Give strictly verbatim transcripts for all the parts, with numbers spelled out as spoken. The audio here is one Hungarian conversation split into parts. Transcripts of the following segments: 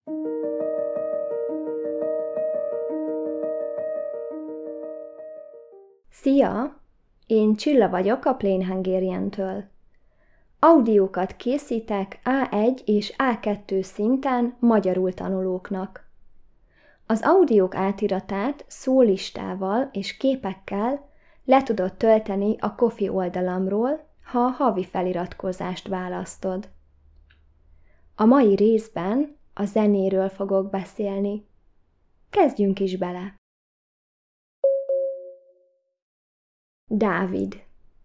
Szia! Én Csilla vagyok a Plain Hungarian-től. Audiókat készítek á egy és á kettő szinten magyarul tanulóknak. Az audiók átiratát szólistával és képekkel le tudod tölteni a Ko-fi oldalamról, ha a havi feliratkozást választod. A mai részben a zenéről fogok beszélni. Kezdjünk is bele! Dávid.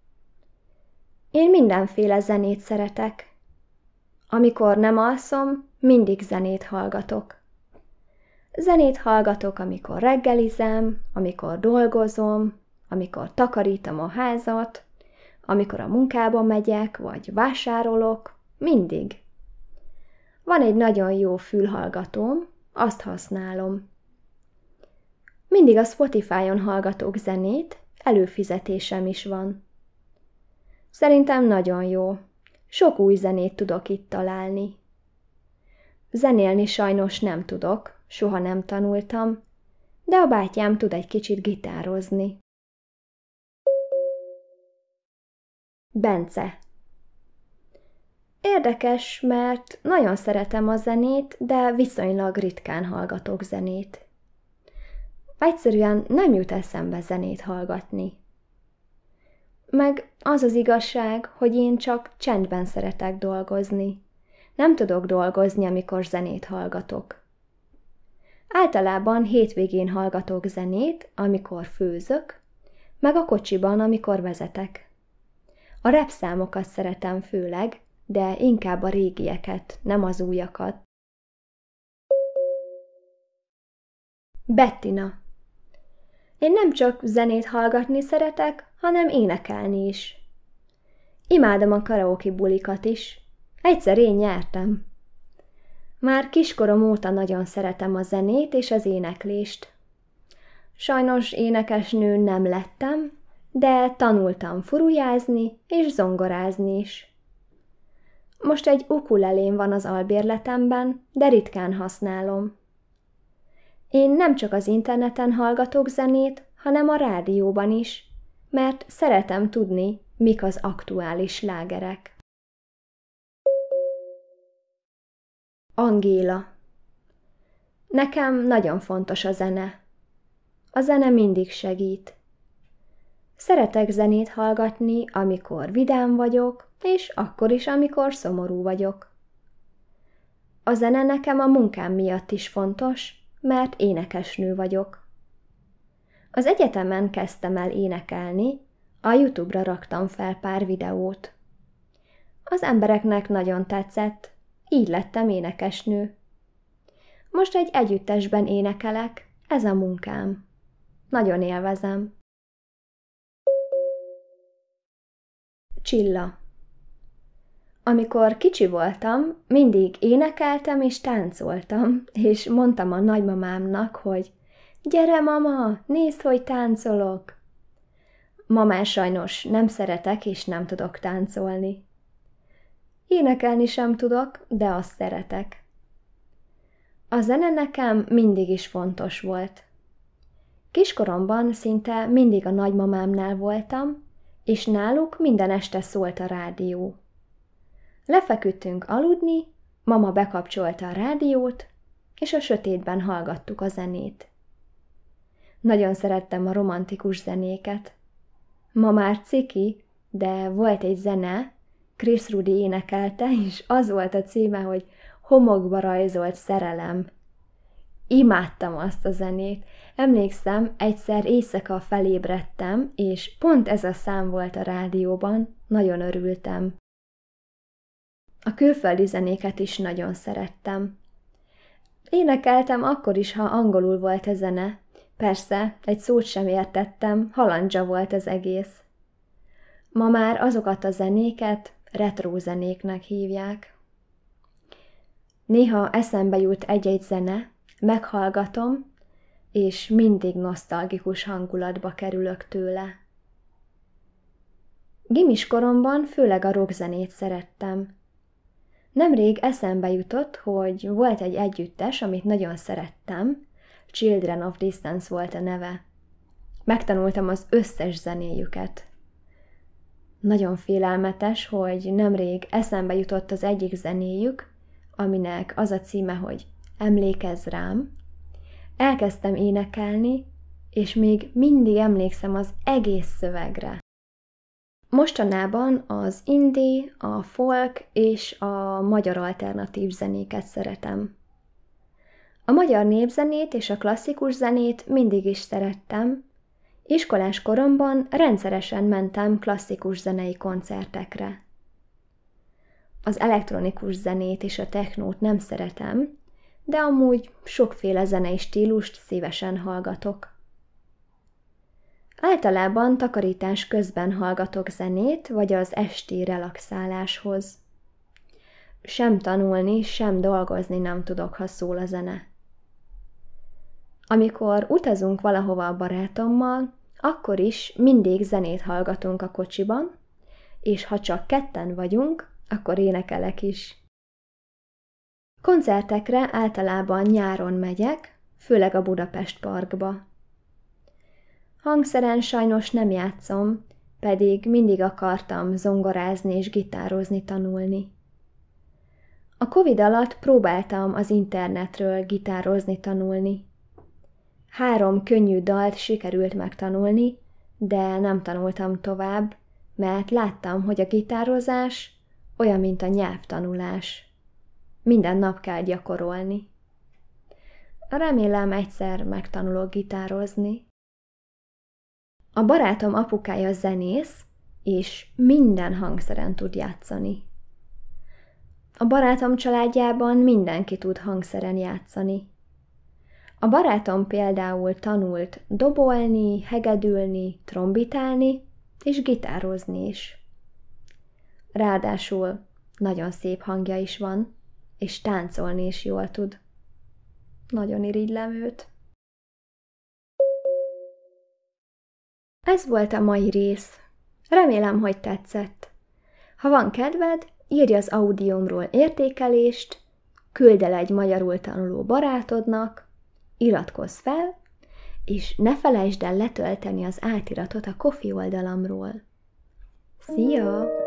Én mindenféle zenét szeretek. Amikor nem alszom, mindig zenét hallgatok. Zenét hallgatok, amikor reggelizem, amikor dolgozom, amikor takarítom a házat, amikor a munkába megyek, vagy vásárolok, mindig. Van egy nagyon jó fülhallgatóm, azt használom. Mindig a Spotify-on hallgatok zenét, előfizetésem is van. Szerintem nagyon jó. Sok új zenét tudok itt találni. Zenélni sajnos nem tudok, soha nem tanultam, de a bátyám tud egy kicsit gitározni. Bence. Érdekes, mert nagyon szeretem a zenét, de viszonylag ritkán hallgatok zenét. Egyszerűen nem jut eszembe zenét hallgatni. Meg az az igazság, hogy én csak csendben szeretek dolgozni. Nem tudok dolgozni, amikor zenét hallgatok. Általában hétvégén hallgatok zenét, amikor főzök, meg a kocsiban, amikor vezetek. A rap számokat szeretem főleg, de inkább a régieket, nem az újakat. Bettina. Én nem csak zenét hallgatni szeretek, hanem énekelni is. Imádom a karaoke bulikat is. Egyszer én nyertem. Már kiskorom óta nagyon szeretem a zenét és az éneklést. Sajnos énekesnő nem lettem, de tanultam furujázni és zongorázni is. Most egy ukulelém van az albérletemben, de ritkán használom. Én nem csak az interneten hallgatok zenét, hanem a rádióban is, mert szeretem tudni, mik az aktuális slágerek. Angéla. Nekem nagyon fontos a zene. A zene mindig segít. Szeretek zenét hallgatni, amikor vidám vagyok, és akkor is, amikor szomorú vagyok. A zene nekem a munkám miatt is fontos, mert énekesnő vagyok. Az egyetemen kezdtem el énekelni, a YouTube-ra raktam fel pár videót. Az embereknek nagyon tetszett, így lettem énekesnő. Most egy együttesben énekelek, ez a munkám. Nagyon élvezem. Csilla. Amikor kicsi voltam, mindig énekeltem és táncoltam, és mondtam a nagymamámnak, hogy gyere, mama, nézd, hogy táncolok. Ma már sajnos nem szeretek és nem tudok táncolni. Énekelni sem tudok, de azt szeretek. A zene nekem mindig is fontos volt. Kiskoromban szinte mindig a nagymamámnál voltam, és náluk minden este szólt a rádió. Lefeküdtünk aludni, mama bekapcsolta a rádiót, és a sötétben hallgattuk a zenét. Nagyon szerettem a romantikus zenéket. Ma már ciki, de volt egy zene, Chris Rudi énekelte, és az volt a címe, hogy Homokba rajzolt szerelem. Imádtam azt a zenét. Emlékszem, egyszer éjszaka felébredtem, és pont ez a szám volt a rádióban, nagyon örültem. A külföldi zenéket is nagyon szerettem. Énekeltem akkor is, ha angolul volt a zene. Persze, egy szót sem értettem, halandzsa volt az egész. Ma már azokat a zenéket retro zenéknek hívják. Néha eszembe jut egy-egy zene, meghallgatom, és mindig nosztalgikus hangulatba kerülök tőle. Gimis koromban főleg a rockzenét szerettem. Nemrég eszembe jutott, hogy volt egy együttes, amit nagyon szerettem, Children of Distance volt a neve. Megtanultam az összes zenéjüket. Nagyon félelmetes, hogy nemrég eszembe jutott az egyik zenéjük, aminek az a címe, hogy Emlékezz rám. Elkezdtem énekelni, és még mindig emlékszem az egész szövegre. Mostanában az indie, a folk és a magyar alternatív zenéket szeretem. A magyar népzenét és a klasszikus zenét mindig is szerettem. Iskolás koromban rendszeresen mentem klasszikus zenei koncertekre. Az elektronikus zenét és a technót nem szeretem, de amúgy sokféle zenei stílust szívesen hallgatok. Általában takarítás közben hallgatok zenét, vagy az esti relaxáláshoz. Sem tanulni, sem dolgozni nem tudok, ha szól a zene. Amikor utazunk valahova a barátommal, akkor is mindig zenét hallgatunk a kocsiban, és ha csak ketten vagyunk, akkor énekelek is. Koncertekre általában nyáron megyek, főleg a Budapest Parkba. Hangszeren sajnos nem játszom, pedig mindig akartam zongorázni és gitározni tanulni. A Covid alatt próbáltam az internetről gitározni tanulni. Három könnyű dalt sikerült megtanulni, de nem tanultam tovább, mert láttam, hogy a gitározás olyan, mint a nyelvtanulás. Minden nap kell gyakorolni. Remélem egyszer megtanulok gitározni. A barátom apukája zenész, és minden hangszeren tud játszani. A barátom családjában mindenki tud hangszeren játszani. A barátom például tanult dobolni, hegedülni, trombitálni és gitározni is. Ráadásul nagyon szép hangja is van, és táncolni is jól tud. Nagyon irigylem őt. Ez volt a mai rész. Remélem, hogy tetszett. Ha van kedved, írj az audiómról értékelést, küld el egy magyarul tanuló barátodnak, iratkozz fel, és ne felejtsd el letölteni az átiratot a Ko-fi oldalamról. Szia!